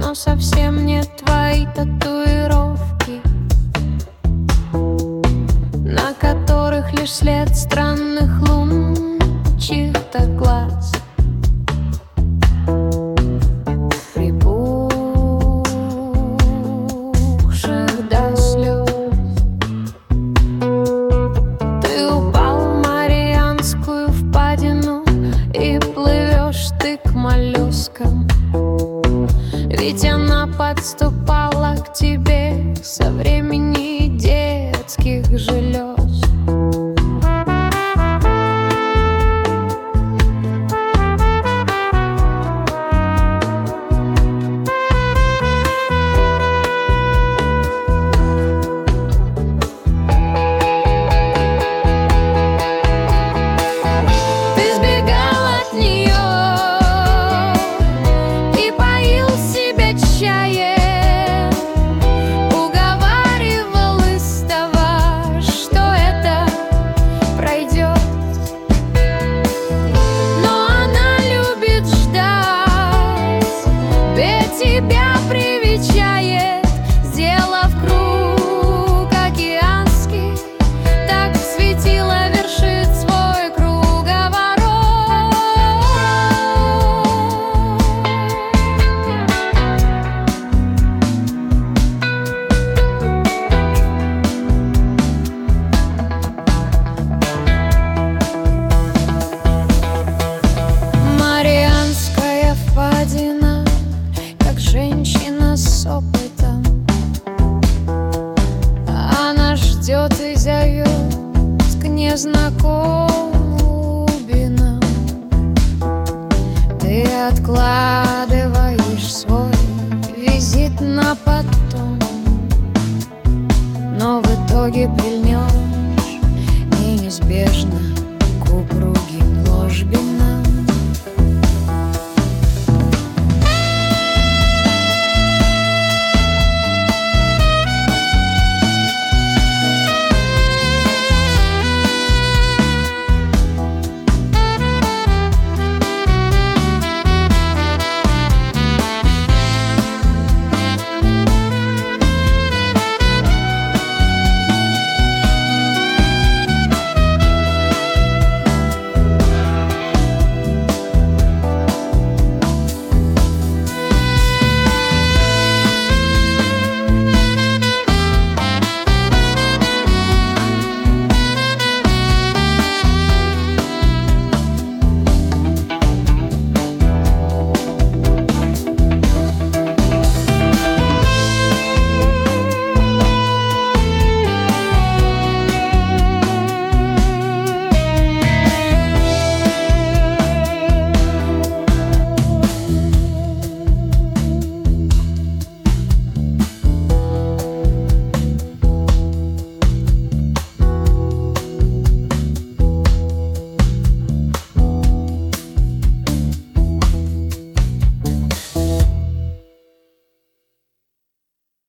но совсем не твои татуировки, на которых лишь след странных лун чьих-то глаз. Припухших до слез. Ты упал в Марианскую впадину, и плывешь ты к моллюскам, ведь она подступала к тебе со времени детских желез. Тебя привечает, сделав круг океанский, так светило вершит свой круговорот. Марианская впадина, женщина с опытом, она ждет и зовет к незнакомым глубинам. Ты откладываешь свой визит на потом, но в итоге прильнешь и неизбежно